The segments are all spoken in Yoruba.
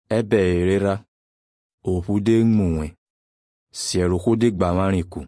ebe erera ohude mmunwe siere hude gbamariku.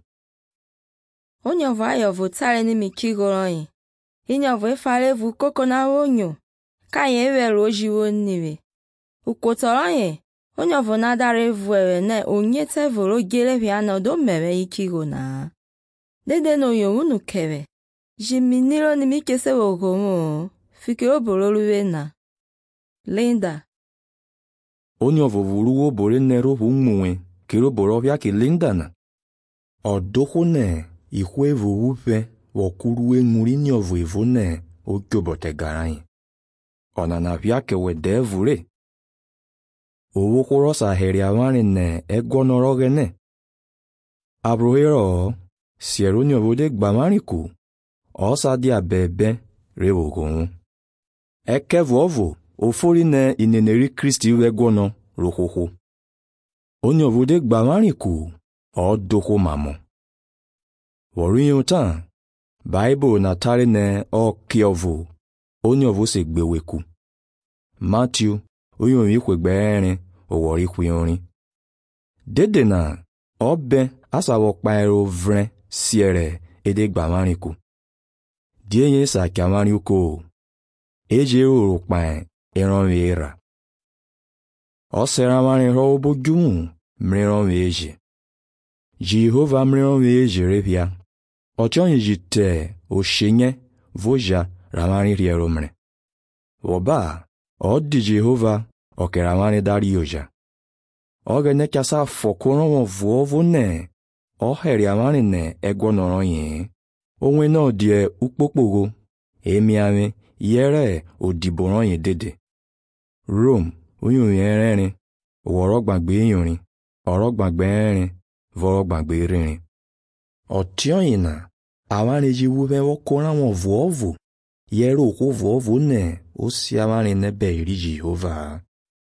Onyo vayo vutale ni mikigoroyi. Inyo vefale vu koko na onyo. Kanye ewe roji woniwe. Ukotoroye. Onyo vonadare vuewe ne onyete voro gele piano do mewe ikigo na. Dede no yo unu kewe. Jiminiro ni mikese wogomo. Fike oboroluwe na. Linda. Onyo vovuru obore nero humwe kiro borovia ki Linda na. Odoko ne ihwe vuupe wokuruwe nguri nyovu ivu ne okyobote garayi. Onana vyake wede vure. Owokoro saheri awani ne egonoroge ne. Abrohero siero nyovode gbamariku. Osa dia bebe rewogonwu. Eke vovo ofori ne ineneri Kristi wegono rohoho. Onyovode gbamariku odoko mamo. Woriyo tan Bible na tari ne okiovu onyovu se gbeweku. Matthew oyon ikwe gberin owori kwiyorin. Dede na obe asawo paero vren siere ede gbamariku. Dienye sa kiamariuko eje oro paen eran vera. Osera mani ro bojumu mreron veje. Jehova mreron veje repia. Ochonyi jite oshenye voja ramani rieromre. Woba odi Jehova okeramani dari oja. Ogene kasa fokoron vovo ne oheri amani ne egwonoron yin. Onwe no die ukpokpogo emiame yere odiboron yin dede. Rome oyun yererin woro gbagbe yorin oro gbagbe erin voro gbagbe ririn. Otion na awani jiwube wokora won vovo yero ko vovo ne o si awani ne be iri Jehova.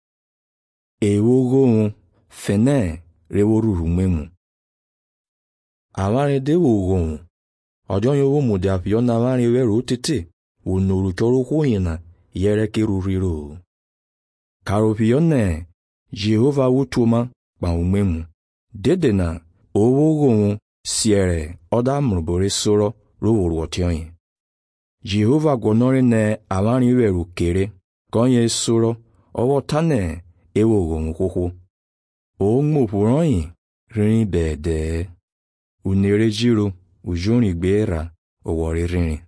Ewogo fene reworuru memu. Awani de wogo ojon yo mo de afion na awani wero tete onoru choro ko yina yere ke ruriro. Karopion ne Jehova wutuma pa umemu. Dede na owogo siere oda mrubore soro roworo otion. Jehova gonore ne awani weru kere konye soro owo tane ewogo nkoko. O ngmopuroyin rin bede. Unere jiro ujoni gbera owori rin.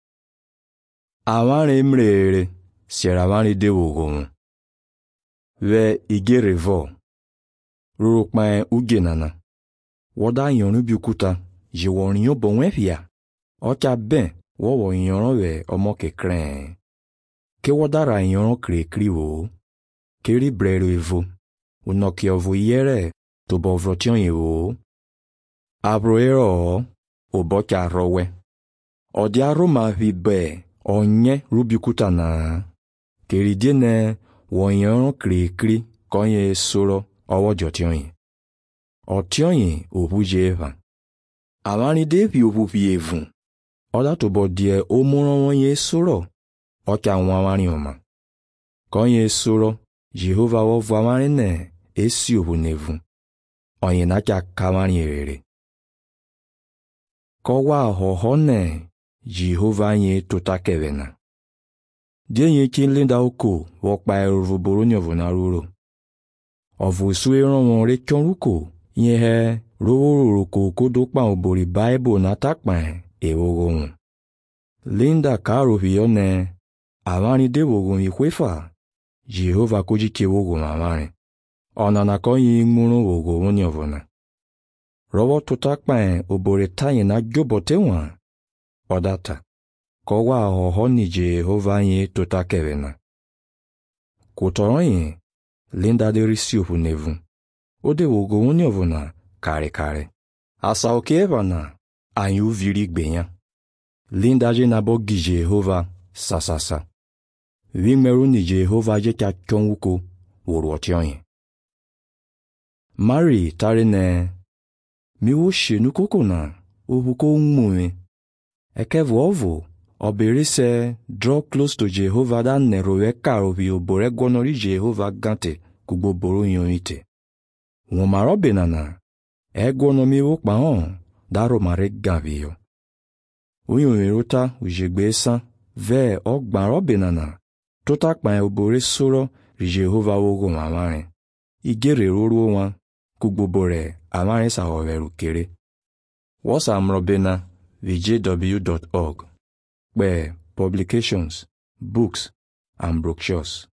Awani mrere siere awani dewogo. Ve igerevo. Rurukpaen ugenana. Woda yonu bikuta, jiwoni yo bonwefia. Ocha ben, wowo yono we omoke kren. Ke wodara yono kri wo. Keri brero evo. Unoki ovu yere, to bovrotion yewo. Abroero, obocha rowe. Odia roma vibe, onye rubikuta na. Keri diene, woyono kri konye soro owo jotion. Otionyi ohuje eva. Awani depi opupi evun. Oda to bodie omoron wonye soro. Oka wawani oma. Konye soro, Jehova wovu awani ne esi ohunevun. Onye nakia kawani erere. Kowa hoho ne Jehova nye totakevena. Dienye kin Linda oko wokpa eruvuburu nyovuna ruro. Ovu sueron wonre kionruko. Yehe roro kodo pa obori Bible na takpan ewogon. Linda karo hione awani dewogon ikwefa. Jehova kojike wogon awani. Onana konyi ngmuru wogon nyovona. Robo to takpan obori tayin na jobote wan. Odata. Kowa hoho ni Jehova nye totakevena. Kotoron Linda de risiuhu nevun. Ode wogo unyovuna kare. Asa okeva na anyu viri gbenya. Linda je nabo gi Jehova sasasa. Wimeru ni Jehova je kya kyonwuko woro otion. Mary tare ne miwo shenu koko na ohuko ngmuwe. Ekevo ovo obere se draw close to Jehova dan nerowe karo bi obore gonori Jehova gante kugbo boro yon ite. Won maro benana, egonomi wokpa on, daro mare gavio. Uyon erota ujegbe esan, ve ogban benana, tota kpan obore soro Jehova wogo mamare. Igere roro wan, kugbo bore amare sa hoveru kere. Wasa amrobena vjw.org. Where publications, books, and brochures.